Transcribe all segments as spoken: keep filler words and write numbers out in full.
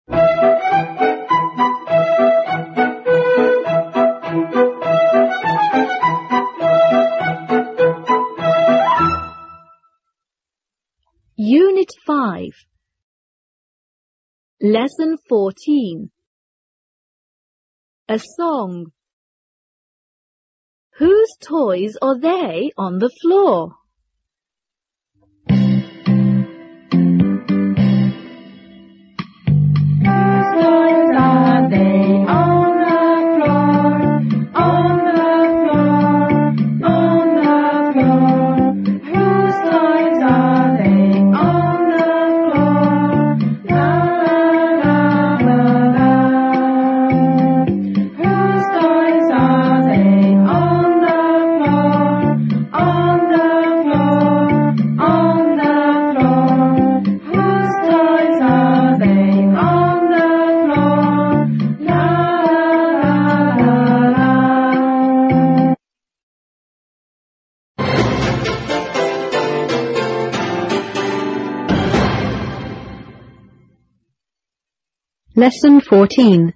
Unit five. Lesson fourteen. A song. Whose toys are they on the floor? Lesson fourteen.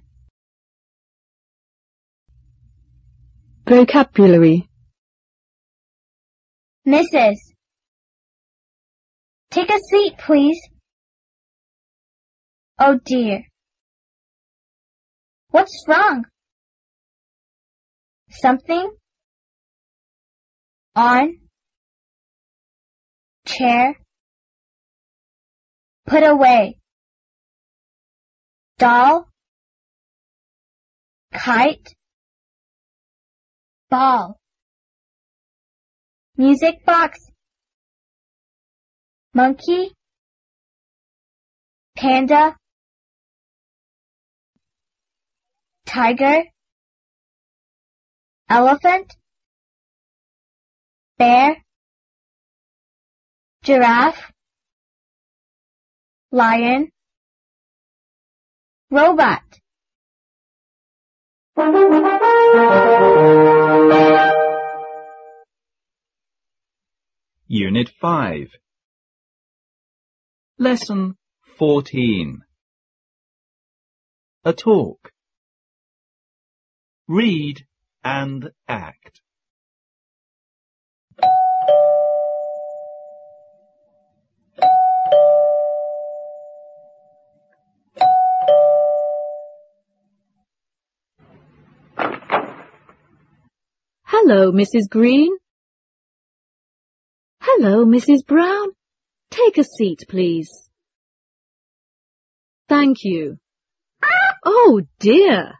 Vocabulary. Missus Take a seat, please. Oh dear. What's wrong? Something? On? Chair? Put away. Doll? Kite? Ball? Music box? Monkey? Panda? Tiger? Elephant? Bear? Giraffe? Lion? Robot. Unit five. Lesson fourteen. A talk. Read and act. Hello, Missus Green. Hello, Missus Brown. Take a seat, please. Thank you. Oh, dear.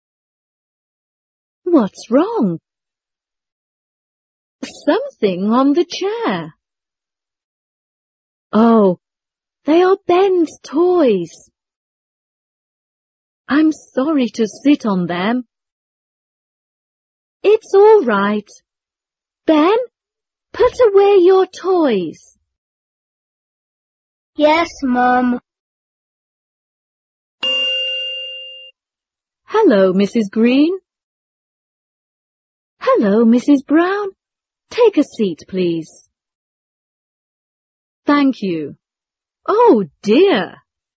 What's wrong? Something on the chair. Oh, they are Ben's toys. I'm sorry to sit on them. It's all right. Ben, put away your toys. Yes, Mum. Hello, Missus Green. Hello, Missus Brown. Take a seat, please. Thank you. Oh, dear.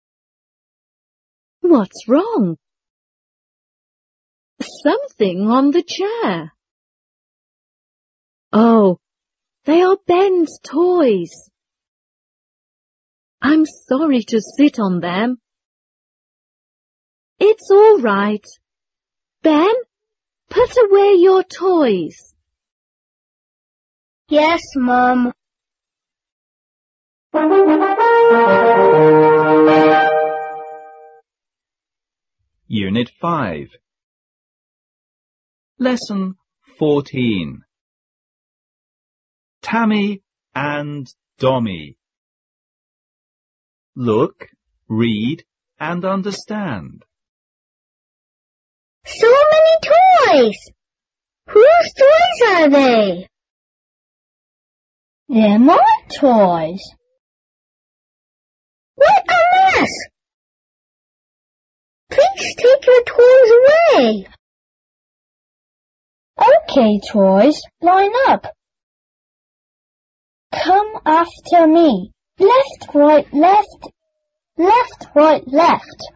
What's wrong? Something on the chair. Oh, they are Ben's toys. I'm sorry to sit on them. It's all right. Ben, put away your toys. Yes, Mum. Unit five. Lesson fourteen. Tammy and Dommy. Look, read, and understand. So many toys! Whose toys are they? They're my toys. What a mess! Please take your toys away. Okay, toys, line up. Come after me. Left, right, left. Left, right, left.